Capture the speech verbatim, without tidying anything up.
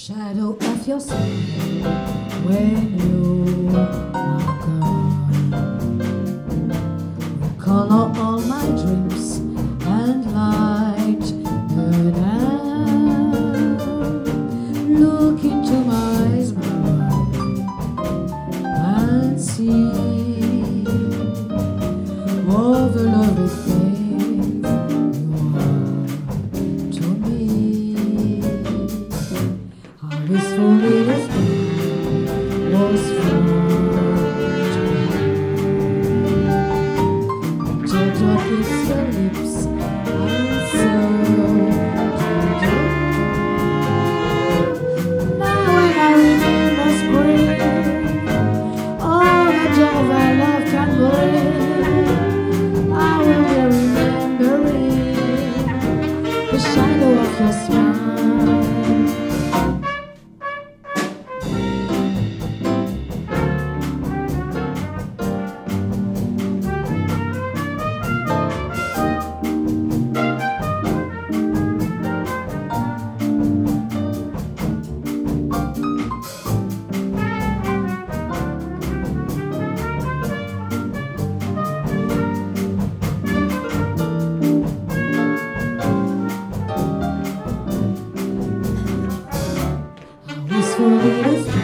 Shadow of your smile when you are gone. Color all my dreams and light the night. Look into my eyes, my love, and see all the lovely things you are to me. I was fully listening, was far to gentle kiss your lips, and so tender. Now when I remember spring, all the joy that love can bring, I will be remembering the shadow of your smile. For